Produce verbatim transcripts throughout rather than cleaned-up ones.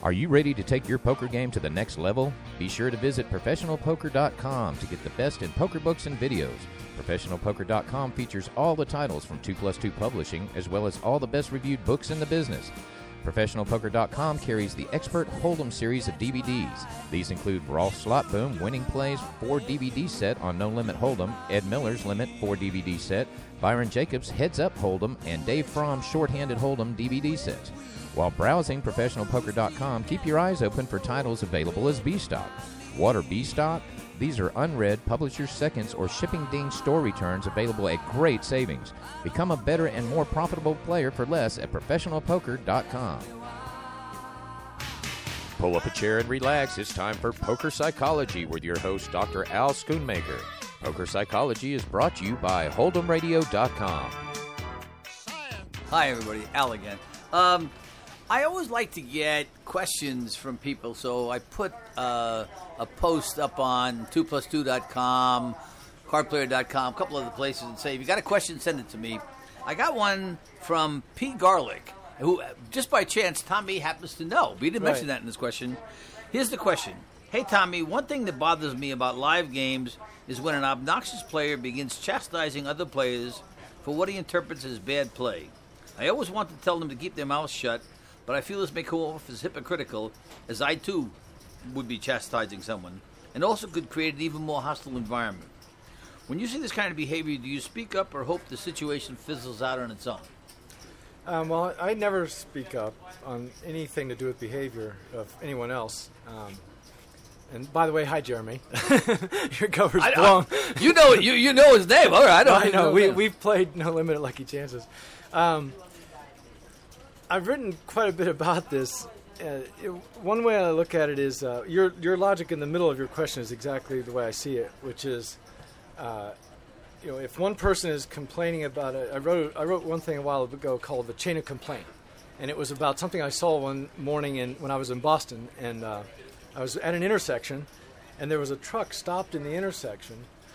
Are you ready to take your poker game to the next level? Be sure to visit professional poker dot com to get the best in poker books and videos. professional poker dot com features all the titles from two plus two Publishing, as well as all the best reviewed books in the business. professional poker dot com carries the Expert Hold'em series of D V Ds. These include Rolf Slot Boom Winning Plays four D V D set on No Limit Hold'em, Ed Miller's Limit four D V D set, Byron Jacobs' Heads Up Hold'em, and Dave Fromm's Short-Handed Hold'em D V D sets. While browsing professional poker dot com, keep your eyes open for titles available as B-Stock. What are B-Stock? These are unread, publisher's seconds, or shipping ding store returns available at great savings. Become a better and more profitable player for less at professional poker dot com. Pull up a chair and relax. It's time for Poker Psychology with your host, Doctor Al Schoonmaker. Poker Psychology is brought to you by hold'em radio dot com. Hi, everybody. Al again. Um, I always like to get questions from people, so I put uh, a post up on two plus two dot com, card player dot com, a couple other places, and say, if you got a question, send it to me. I got one from P. Garlic, who, just by chance, Tommy happens to know. We didn't Right. mention that in this question. Here's the question. Hey, Tommy, one thing that bothers me about live games is when an obnoxious player begins chastising other players for what he interprets as bad play. I always want to tell them to keep their mouths shut, but I feel this may come off as hypocritical, as I, too, would be chastising someone, and also could create an even more hostile environment. When you see this kind of behavior, do you speak up or hope the situation fizzles out on its own? Um, well, I never speak up on anything to do with behavior of anyone else. Um, and by the way, hi, Jeremy. Your cover's I, blown. I, you know you you know his name. All right, I don't I know. know We, his name. we've played No Limit at Lucky Chances. Um, I've written quite a bit about this. Uh, it, one way I look at it is uh, your your logic in the middle of your question is exactly the way I see it, which is, uh, you know, if one person is complaining about it, I wrote I wrote one thing a while ago called the chain of complaint, and it was about something I saw one morning in when I was in Boston, and uh, I was at an intersection, and there was a truck stopped in the intersection,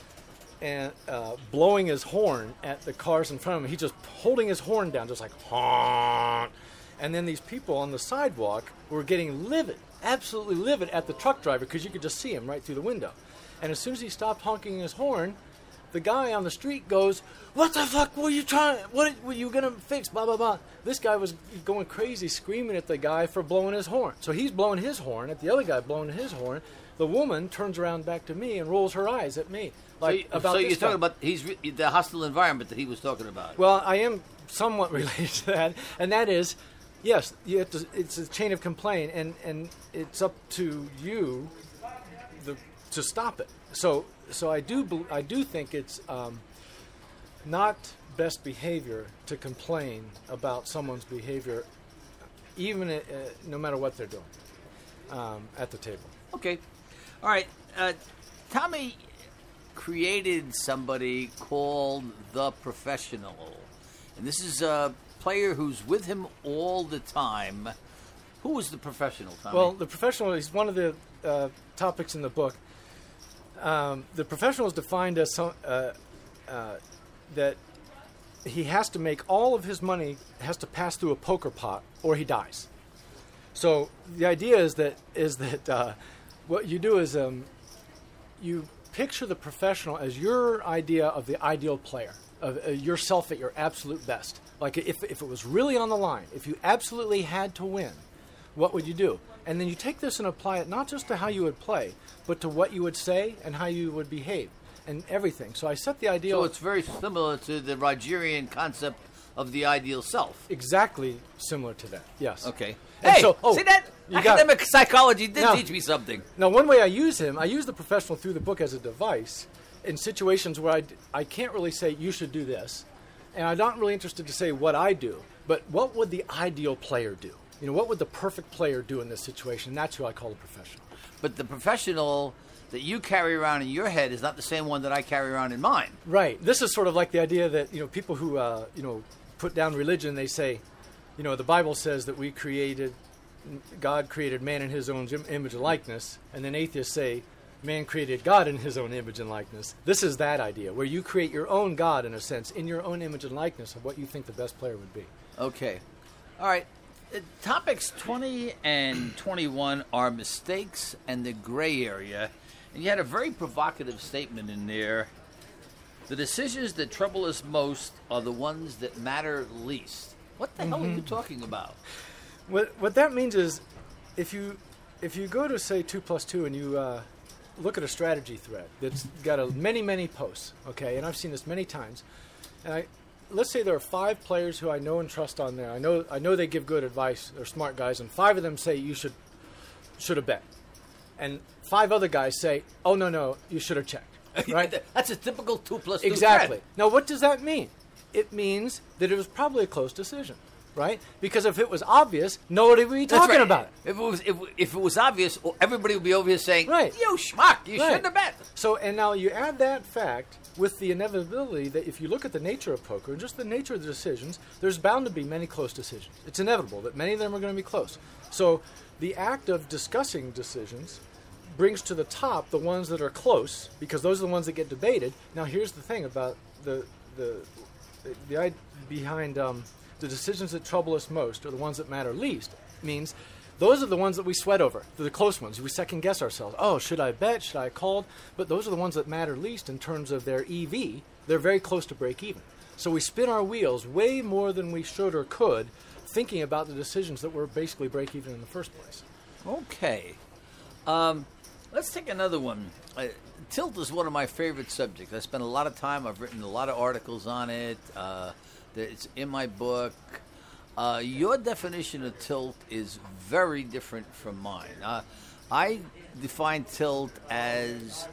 and uh, blowing his horn at the cars in front of him. He's just holding his horn down, just like honk. And then these people on the sidewalk were getting livid, absolutely livid at the truck driver because you could just see him right through the window. And as soon as he stopped honking his horn, the guy on the street goes, "What the fuck were you trying? What were you gonna fix? Blah blah blah." This guy was going crazy, screaming at the guy for blowing his horn. So he's blowing his horn at the other guy blowing his horn. The woman turns around back to me and rolls her eyes at me. Like so, about so this you're talking guy. about he's re- the hostile environment that he was talking about. Well, I am somewhat related to that, and that is, yes, you have to, it's a chain of complaint, and, and it's up to you the, to stop it. So, so I do bel- I do think it's um, not best behavior to complain about someone's behavior, even uh, no matter what they're doing um, at the table. Okay. All right. Uh, Tommy created somebody called The Professional. And this is a player who's with him all the time. Who was The Professional, Tommy? Well, The Professional is one of the uh, topics in the book. Um, the Professional is defined as some, uh, uh, that he has to make all of his money, has to pass through a poker pot, or he dies. So the idea is that is that uh, what you do is um, you picture the professional as your idea of the ideal player, of uh, yourself at your absolute best. Like if if it was really on the line, if you absolutely had to win, what would you do? And then you take this and apply it not just to how you would play, but to what you would say and how you would behave and everything. So I set the ideal. So it's very similar to the Rogerian concept of the ideal self. Exactly similar to that, yes. Okay. And Hey, so- oh, see that? you got Academic psychology did Now- teach me something. Now, one way I use him, I use the professional through the book as a device in situations where I, d- I can't really say, you should do this. And I'm not really interested to say what I do, but what would the ideal player do? You know, what would the perfect player do in this situation? And that's who I call the professional. But the professional that you carry around in your head is not the same one that I carry around in mine. Right. This is sort of like the idea that, you know, people who, uh, you know, put down religion, they say, you know, the Bible says that we created, God created man in his own im- image and likeness, and then atheists say man created God in his own image and likeness. This is that idea, where you create your own God, in a sense, in your own image and likeness of what you think the best player would be. Okay. All right. uh, topics twenty and twenty-one are mistakes and the gray area. And you had a very provocative statement in there. The decisions that trouble us most are the ones that matter least. What the mm-hmm. hell are you talking about? What what that means is, if you if you go to say two plus two and you uh, look at a strategy thread that's got a, many many posts, okay, and I've seen this many times, and I let's say there are five players who I know and trust on there. I know I know they give good advice. They're smart guys, and five of them say you should should have bet, and five other guys say, oh no no you should have checked. Right? That's a typical two plus two exactly. thread. Now what does that mean? It means that it was probably a close decision. Right? Because if it was obvious, nobody would be talking right. about it. If it was if, if it was obvious, everybody would be over here saying, right. you schmuck, you right. shouldn't have bet. So, and now you add that fact with the inevitability that if you look at the nature of poker, just the nature of the decisions, there's bound to be many close decisions. It's inevitable that many of them are going to be close. So the act of discussing decisions brings to the top the ones that are close, because those are the ones that get debated. Now, here's the thing about the the the, the idea behind... Um, the decisions that trouble us most are the ones that matter least. Means those are the ones that we sweat over. They're the close ones. We second guess ourselves. Oh, should I bet? Should I call? But those are the ones that matter least in terms of their E V. They're very close to break even. So we spin our wheels way more than we should or could, thinking about the decisions that were basically break even in the first place. Okay. Um, let's take another one. Uh, tilt is one of my favorite subjects. I spent a lot of time. I've written a lot of articles on it. Uh, It's in my book. Uh, your definition of tilt is very different from mine. Uh, I define tilt as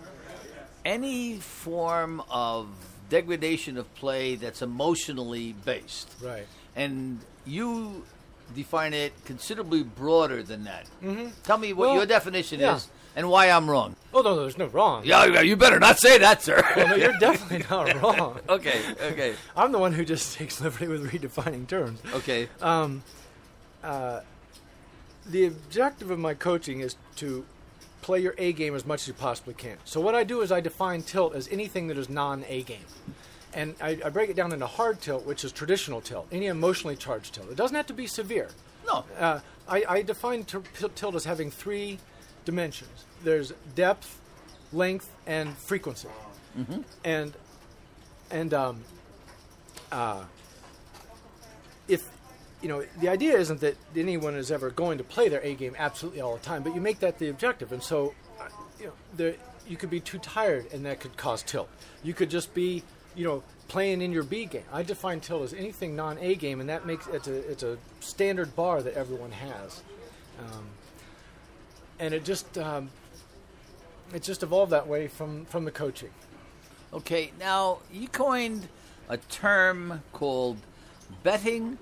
any form of degradation of play that's emotionally based. Right. And you define it considerably broader than that. Mm-hmm. Tell me what well, your definition yeah. is and why I'm wrong. Oh, no, there's no wrong. Yeah, you better not say that, sir. Well, no, you're definitely not wrong. Okay, okay. I'm the one who just takes liberty with redefining terms. Okay. Um, uh, the objective of my coaching is to play your A game as much as you possibly can. So what I do is I define tilt as anything that is non-A game. And I, I break it down into hard tilt, which is traditional tilt, any emotionally charged tilt. It doesn't have to be severe. No. Uh, I, I define t- tilt as having three dimensions. There's depth, length, and frequency. Mm-hmm. And and um, uh, if you know, the idea isn't that anyone is ever going to play their A game absolutely all the time, but you make that the objective. And so, uh, you know, there you could be too tired, and that could cause tilt. You could just be, you know, playing in your B game. I define tilt as anything non-A game, and that makes it's a it's a standard bar that everyone has. Um, And it just um, it just evolved that way from, from the coaching. Okay, now you coined a term called betting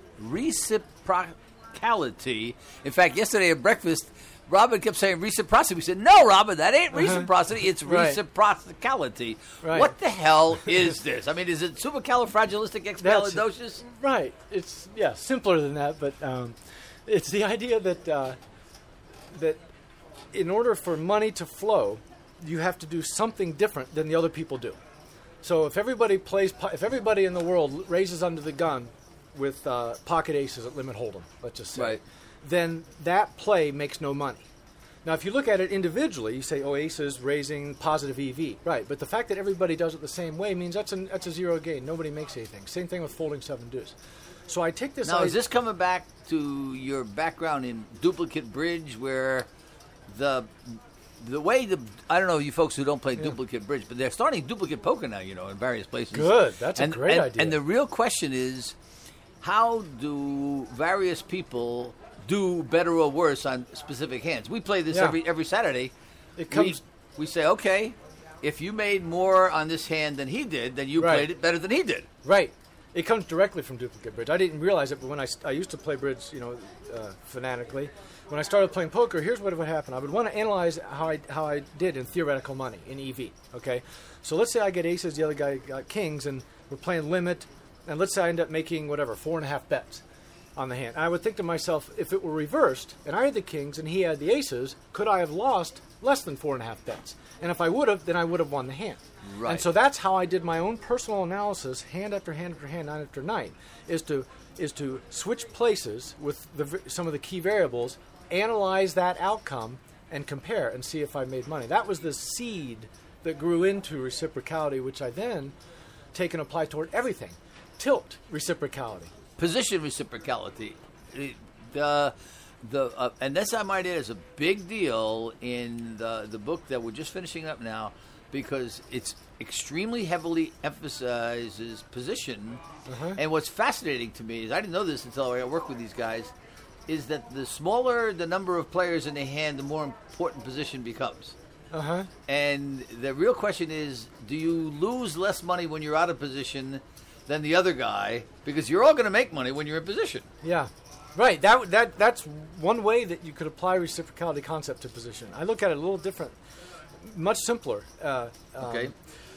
reciprocality. In fact, yesterday at breakfast, Robin kept saying reciprocity. We said, no, Robin, that ain't reciprocity. It's Right. reciprocality. Right. What the hell is this? I mean, is it supercalifragilisticexpialidocious? Right. It's yeah simpler than that, but um, it's the idea that uh, that in order for money to flow, you have to do something different than the other people do. So if everybody plays, if everybody in the world raises under the gun with uh, pocket aces at limit hold'em, let's just say, Right. then that play makes no money. Now, if you look at it individually, you say, oh, aces raising positive E V. Right, but the fact that everybody does it the same way means that's a, that's a zero gain. Nobody makes anything. Same thing with folding seven deuce. So I take this... Now, idea- is this coming back to your background in duplicate bridge where the... The way the I don't know you folks who don't play Yeah. duplicate bridge, but they're starting duplicate poker now, you know, in various places. Good, that's a and, great and, idea. And the real question is, how do various people do better or worse on specific hands? We play this Yeah. every every Saturday. It comes. We, we say, okay, if you made more on this hand than he did, then you Right. played it better than he did. Right. It comes directly from duplicate bridge. I didn't realize it, but when I, I used to play bridge, you know, uh, fanatically, when I started playing poker, here's what would happen. I would want to analyze how I how I did in theoretical money, in E V, okay? So let's say I get aces, the other guy got kings, and we're playing limit, and let's say I end up making, whatever, four and a half bets on the hand. I would think to myself, if it were reversed, and I had the kings and he had the aces, could I have lost less than four and a half bets? And if I would have, then I would have won the hand. Right. And so that's how I did my own personal analysis, hand after hand after hand, night after night, is to is to switch places with the, v- some of the key variables, analyze that outcome, and compare and see if I made money. That was the seed that grew into reciprocality, which I then take and apply toward everything. Tilt reciprocality. Position reciprocality. It- The, the, uh, and this, I might add, is a big deal in the, the book that we're just finishing up now, because it's extremely heavily emphasizes position. Uh-huh. And what's fascinating to me is, I didn't know this until I worked with these guys, is that the smaller the number of players in the hand, the more important position becomes. Uh-huh. And the real question is, do you lose less money when you're out of position than the other guy? Because you're all going to make money when you're in position. Yeah. Right. That that that's one way that you could apply reciprocality concept to position. I look at it a little different, much simpler. Uh, um, Okay.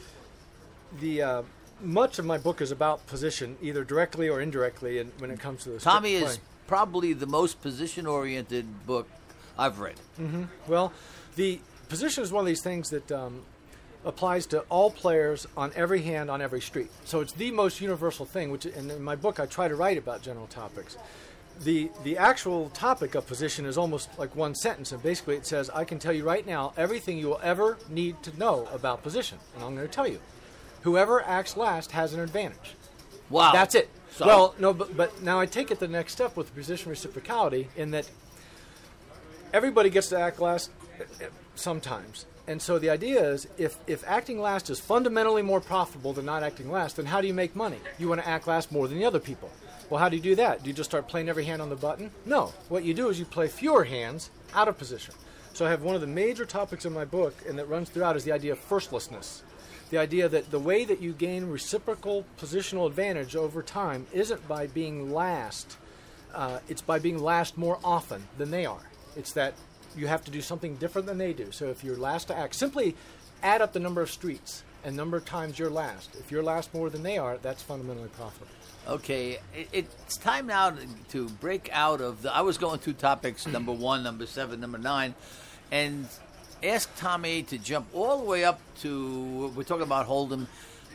The uh, much of my book is about position, either directly or indirectly, and when it comes to the Tommy strict is play. probably the most position-oriented book I've read. Mm-hmm. Well, the position is one of these things that um, applies to all players on every hand, on every street. So it's the most universal thing, which and in my book I try to write about general topics. The the actual topic of position is almost like one sentence, and basically it says, I can tell you right now everything you will ever need to know about position, and I'm going to tell you. Whoever acts last has an advantage. Wow. That's it. So- Well, no, but, but now I take it the next step with position reciprocality, in that everybody gets to act last uh, sometimes. And so the idea is, if, if acting last is fundamentally more profitable than not acting last, then how do you make money? You want to act last more than the other people. Well, how do you do that? Do you just start playing every hand on the button? No. What you do is you play fewer hands out of position. So I have one of the major topics in my book, and that runs throughout, is the idea of firstlessness. The idea that the way that you gain reciprocal positional advantage over time isn't by being last. Uh, it's by being last more often than they are. It's that you have to do something different than they do. So if you're last to act, simply add up the number of streets and number of times you're last. If you're last more than they are, that's fundamentally profitable. Okay, it, it's time now to, to break out of the... I was going through topics number one, number seven, number nine, and ask Tommy to jump all the way up to... We're talking about Hold'em.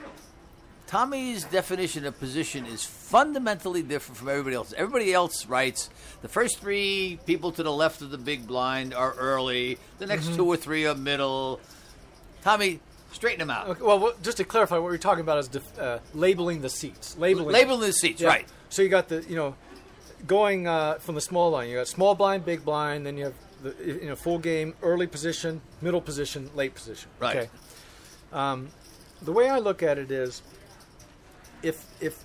Tommy's definition of position is fundamentally different from everybody else. Everybody else writes, the first three people to the left of the big blind are early, the next mm-hmm. two or three are middle. Tommy... Straighten them out. Okay, well, what, just to clarify, what we're talking about is def, uh, labeling the seats. Labeling, labeling the seats, yeah. right. So you got the, you know, going uh, from the small line. You got small blind, big blind, then you have the, you know, full game, early position, middle position, late position. Right. Okay. Um, the way I look at it is, if if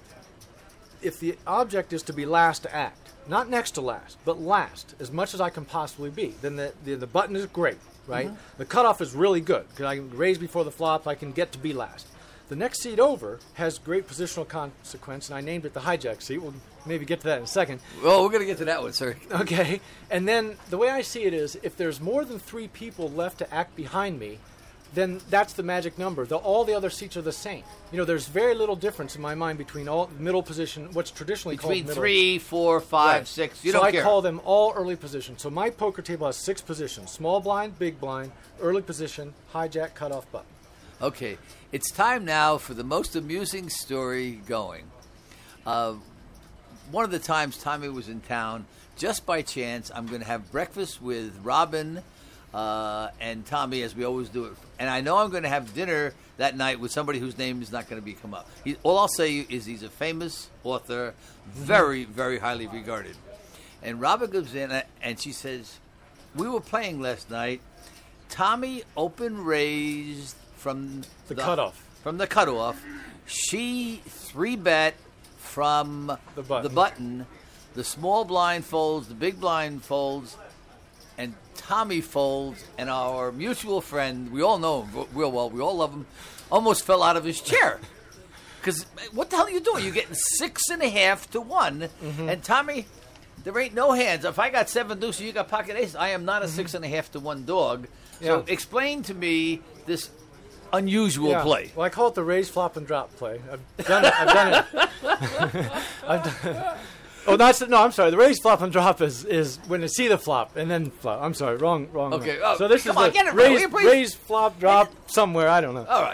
if the object is to be last to act, not next to last, but last, as much as I can possibly be, then the the, the button is great. Right? Mm-hmm. The cutoff is really good because I can raise before the flop. I can get to be last. The next seat over has great positional consequence, and I named it the hijack seat. We'll maybe get to that in a second. Well, we're going to get to that one, sir. Okay. And then the way I see it is, if there's more than three people left to act behind me, then that's the magic number. The, all the other seats are the same. You know, there's very little difference in my mind between all middle position, what's traditionally between called middle. three, four, five, right. six. You so don't I care. call them all early positions. So my poker table has six positions: small blind, big blind, early position, hijack, cutoff button. Okay, it's time now for the most amusing story going. Uh, one of the times Tommy was in town, just by chance, I'm going to have breakfast with Robin uh, and Tommy, as we always do it. And I know I'm going to have dinner that night with somebody whose name is not going to be come up. He, all I'll say is he's a famous author, very, very highly regarded. And Robin comes in and she says, we were playing last night. Tommy open raised from the, the cutoff. From the cutoff. She three bet from the button. the button. The small blind folds, the big blind folds, and Tommy folds, and our mutual friend, we all know him real well, we all love him, almost fell out of his chair. Because what the hell are you doing? You're getting six and a half to one, mm-hmm. and Tommy, there ain't no hands. If I got seven deuces, you got pocket aces. I am not a mm-hmm. six and a half to one dog. So yeah. explain to me this unusual yeah. play. Well, I call it the raise, flop, and drop play. I've done it. I've done it. I've done Oh, that's no. I'm sorry. The raise, flop, and drop is, is when you see the flop and then flop. I'm sorry. Wrong. Wrong. Okay. Wrong. Oh, so this come is on, the get it raise, right. raise, flop, drop somewhere. I don't know. All right.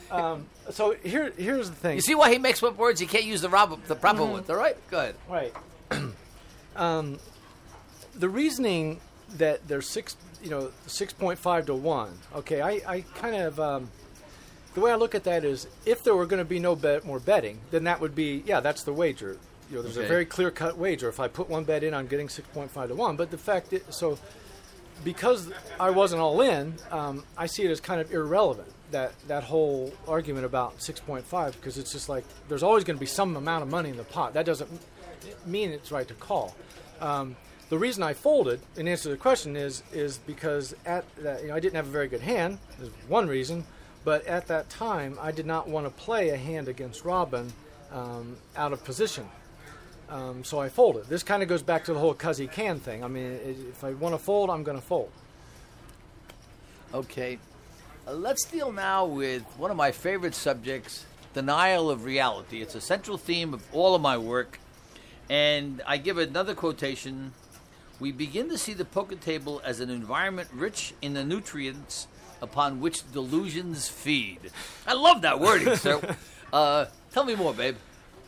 Um, so here, here's the thing. You see why he makes up words he can't use the, rob- the proper Mhm. ones, all right? Go ahead. Right. um, the reasoning that there's six, you know, six point five to one. Okay, I, I kind of um, the way I look at that is, if there were going to be no bet, more betting, then that would be, yeah, that's the wager. You know, there's Okay. a very clear-cut wager. If I put one bet in, I'm getting six point five to one. But the fact is, so because I wasn't all in, um, I see it as kind of irrelevant, that, that whole argument about six point five, because it's just like there's always going to be some amount of money in the pot. That doesn't mean it's right to call. Um, the reason I folded, in answer to the question, is is because at that, you know, I didn't have a very good hand. There's one reason, but at that time I did not want to play a hand against Robin um, out of position. Um, so I folded. This kind of goes back to the whole cuz he can thing. I mean, if I want to fold, I'm going to fold. Okay. Uh, let's deal now with one of my favorite subjects, denial of reality. It's a central theme of all of my work. And I give another quotation. We begin to see the poker table as an environment rich in the nutrients upon which delusions feed. I love that wording, sir. Uh, tell me more, babe.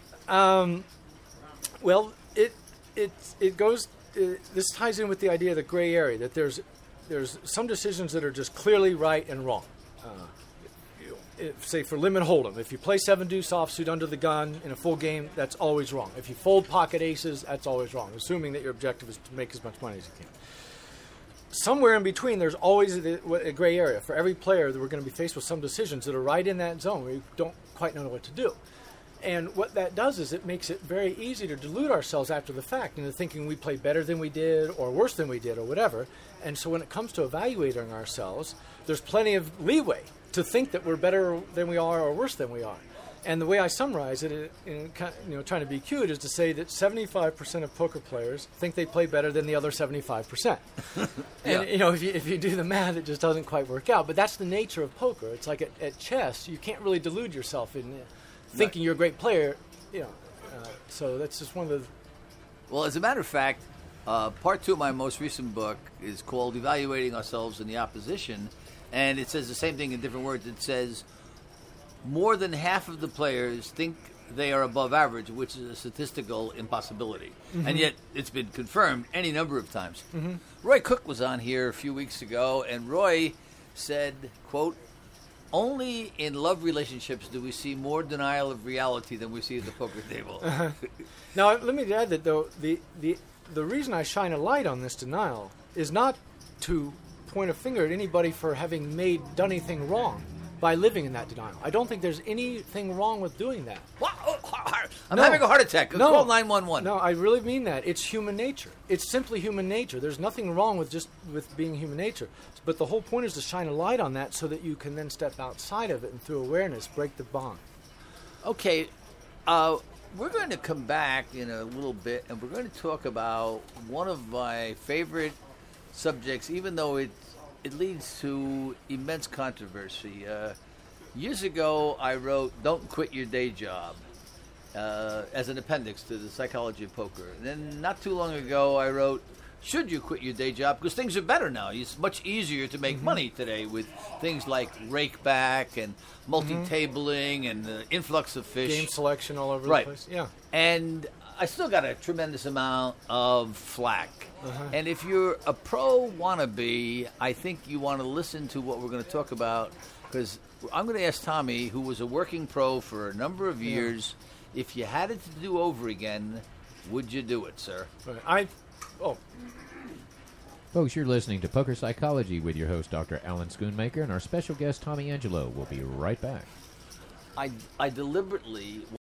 Um, well, it it it goes. Uh, this ties in with the idea of the gray area, that there's there's some decisions that are just clearly right and wrong. Uh, you- if, say for limit hold'em, if you play seven deuce offsuit under the gun in a full game, that's always wrong. If you fold pocket aces, that's always wrong, assuming that your objective is to make as much money as you can. Somewhere in between, there's always a, a gray area. For every player, that we're going to be faced with some decisions that are right in that zone where you don't quite know what to do. And what that does is it makes it very easy to delude ourselves after the fact into thinking we played better than we did or worse than we did or whatever. And so when it comes to evaluating ourselves, there's plenty of leeway to think that we're better than we are or worse than we are. And the way I summarize it, in, you know, trying to be cute, is to say that seventy-five percent of poker players think they play better than the other seventy-five percent. And, Yeah. you know, if you, if you do the math, it just doesn't quite work out. But that's the nature of poker. It's like at, at chess, you can't really delude yourself in uh, thinking Right. you're a great player, you know. Uh, so that's just one of the... Well, as a matter of fact, uh, part two of my most recent book is called Evaluating Ourselves in the Opposition, and it says the same thing in different words. It says more than half of the players think they are above average, which is a statistical impossibility. Mm-hmm. And yet it's been confirmed any number of times. Mm-hmm. Roy Cook was on here a few weeks ago, and Roy said, quote, only in love relationships do we see more denial of reality than we see at the poker table. Now, let me add that, though, the, the, the reason I shine a light on this denial is not to point a finger at anybody for having made done anything wrong by living in that denial. I don't think there's anything wrong with doing that. What? Oh, I'm No. having a heart attack. No. Call nine one one. No, I really mean that. It's human nature. It's simply human nature. There's nothing wrong with just with being human nature. But the whole point is to shine a light on that so that you can then step outside of it and through awareness break the bond. Okay, uh, we're going to come back in a little bit, and we're going to talk about one of my favorite subjects, even though it it leads to immense controversy. Uh, years ago, I wrote "Don't Quit Your Day Job" uh, as an appendix to the Psychology of Poker. And then not too long ago, I wrote "Should You Quit Your Day Job?" Because things are better now. It's much easier to make money today with things like rake back and multi-tabling and the influx of fish. Game selection all over Right. the place. Yeah. And I still got a tremendous amount of flack. Uh-huh. And if you're a pro wannabe, I think you want to listen to what we're going to talk about, because I'm going to ask Tommy, who was a working pro for a number of years, if you had it to do over again, would you do it, sir? Right. I. Oh. Folks, you're listening to Poker Psychology with your host, Doctor Alan Schoonmaker, and our special guest, Tommy Angelo. We'll be right back. I, I deliberately